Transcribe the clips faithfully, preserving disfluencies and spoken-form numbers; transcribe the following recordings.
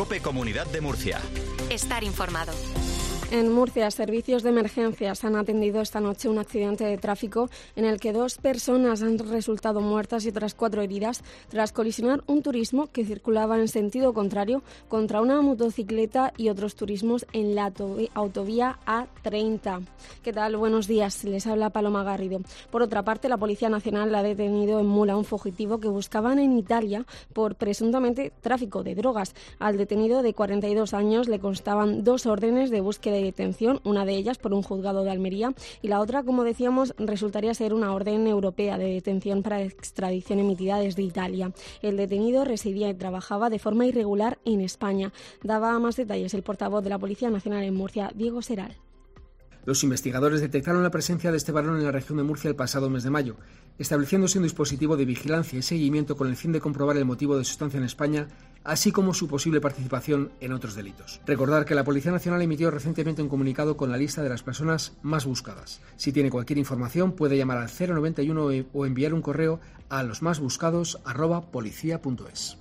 COPE Comunidad de Murcia. Estar informado. En Murcia, servicios de emergencias han atendido esta noche un accidente de tráfico en el que dos personas han resultado muertas y otras cuatro heridas tras colisionar un turismo que circulaba en sentido contrario contra una motocicleta y otros turismos en la autovía A treinta. ¿Qué tal? Buenos días. Les habla Paloma Garrido. Por otra parte, la Policía Nacional ha detenido en Mula un fugitivo que buscaban en Italia por presuntamente tráfico de drogas. Al detenido de cuarenta y dos años le constaban dos órdenes de búsqueda y detención, una de ellas por un juzgado de Almería y la otra, como decíamos, resultaría ser una orden europea de detención para extradición emitida desde Italia. El detenido residía y trabajaba de forma irregular en España. Daba más detalles el portavoz de la Policía Nacional en Murcia, Diego Seral. Los investigadores detectaron la presencia de este varón en la región de Murcia el pasado mes de mayo, estableciéndose un dispositivo de vigilancia y seguimiento con el fin de comprobar el motivo de su estancia en España, así como su posible participación en otros delitos. Recordar que la Policía Nacional emitió recientemente un comunicado con la lista de las personas más buscadas. Si tiene cualquier información puede llamar al cero noventa y uno o enviar un correo a losmasbuscados arroba policía punto es.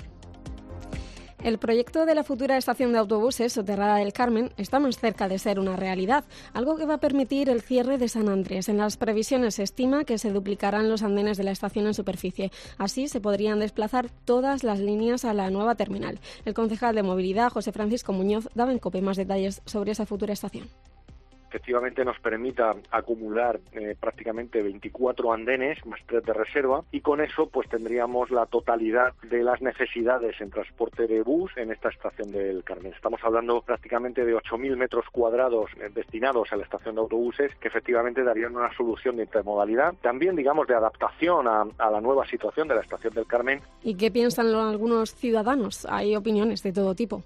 El proyecto de la futura estación de autobuses soterrada del Carmen está más cerca de ser una realidad, algo que va a permitir el cierre de San Andrés. En las previsiones se estima que se duplicarán los andenes de la estación en superficie. Así se podrían desplazar todas las líneas a la nueva terminal. El concejal de Movilidad, José Francisco Muñoz, daba en COPE más detalles sobre esa futura estación. Efectivamente nos permita acumular eh, prácticamente veinticuatro andenes más tres de reserva y con eso pues tendríamos la totalidad de las necesidades en transporte de bus en esta estación del Carmen. Estamos hablando prácticamente de ocho mil metros cuadrados eh, destinados a la estación de autobuses que efectivamente darían una solución de intermodalidad, también digamos de adaptación a, a la nueva situación de la estación del Carmen. ¿Y qué piensan algunos ciudadanos? Hay opiniones de todo tipo.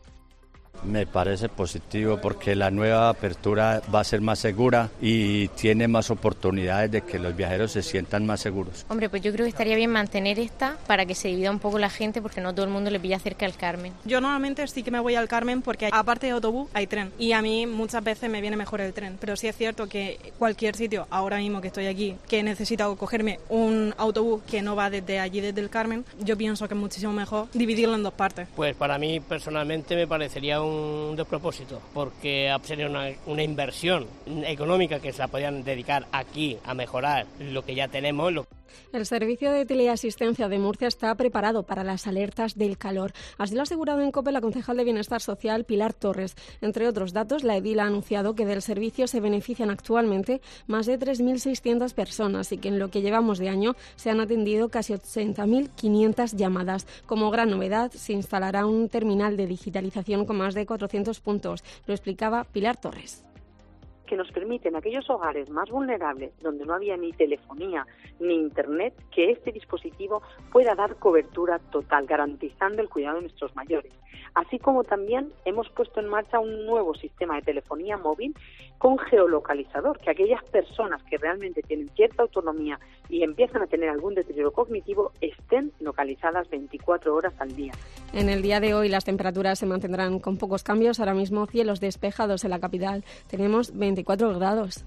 Me parece positivo porque la nueva apertura va a ser más segura y tiene más oportunidades de que los viajeros se sientan más seguros. Hombre, pues yo creo que estaría bien mantener esta para que se divida un poco la gente porque no todo el mundo le pilla cerca al Carmen. Yo normalmente sí que me voy al Carmen porque aparte de autobús hay tren y a mí muchas veces me viene mejor el tren, pero sí es cierto que cualquier sitio, ahora mismo que estoy aquí, que necesito cogerme un autobús que no va desde allí, desde el Carmen, yo pienso que es muchísimo mejor dividirlo en dos partes. Pues para mí personalmente me parecería un un despropósito, porque sería una, una inversión económica que se la podían dedicar aquí a mejorar lo que ya tenemos. Lo... El servicio de teleasistencia de Murcia está preparado para las alertas del calor. Así lo ha asegurado en COPE la concejal de Bienestar Social, Pilar Torres. Entre otros datos, la edil ha anunciado que del servicio se benefician actualmente más de tres mil seiscientas personas y que en lo que llevamos de año se han atendido casi ochenta mil quinientas llamadas. Como gran novedad, se instalará un terminal de digitalización con más de cuatrocientos puntos. Lo explicaba Pilar Torres. Que nos permiten aquellos hogares más vulnerables donde no había ni telefonía ni internet, que este dispositivo pueda dar cobertura total, garantizando el cuidado de nuestros mayores. Así como también hemos puesto en marcha un nuevo sistema de telefonía móvil con geolocalizador, que aquellas personas que realmente tienen cierta autonomía y empiezan a tener algún deterioro cognitivo estén localizadas veinticuatro horas al día. En el día de hoy las temperaturas se mantendrán con pocos cambios. Ahora mismo cielos despejados en la capital. Tenemos veinticuatro grados.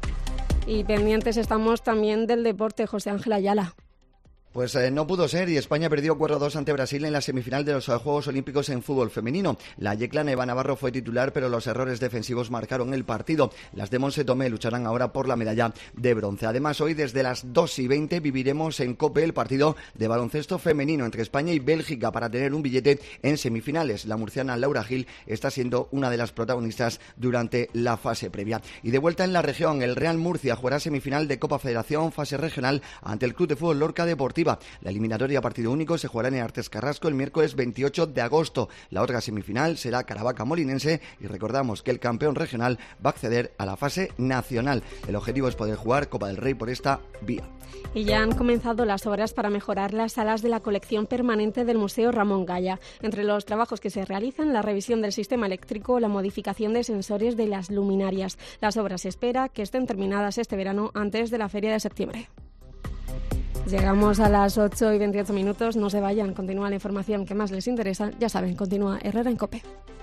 Y pendientes estamos también del deporte. José Ángel Ayala. Pues eh, no pudo ser y España perdió cuatro a dos ante Brasil en la semifinal de los Juegos Olímpicos en fútbol femenino. La yeclana Eva Navarro fue titular, pero los errores defensivos marcaron el partido. Las de Monse Tomé lucharán ahora por la medalla de bronce. Además, hoy desde las dos y veinte viviremos en COPE el partido de baloncesto femenino entre España y Bélgica para tener un billete en semifinales. La murciana Laura Gil está siendo una de las protagonistas durante la fase previa. Y de vuelta en la región, el Real Murcia jugará semifinal de Copa Federación fase regional ante el Club de Fútbol Lorca Deportiva. La eliminatoria a partido único se jugará en Artes Carrasco el miércoles veintiocho de agosto. La otra semifinal será Caravaca Molinense y recordamos que el campeón regional va a acceder a la fase nacional. El objetivo es poder jugar Copa del Rey por esta vía. Y ya han comenzado las obras para mejorar las salas de la colección permanente del Museo Ramón Gaya. Entre los trabajos que se realizan, la revisión del sistema eléctrico o la modificación de sensores de las luminarias. Las obras se espera que estén terminadas este verano antes de la feria de septiembre. Llegamos a las ocho y veintiocho minutos, no se vayan, continúa la información que más les interesa, ya saben, continúa Herrera en COPE.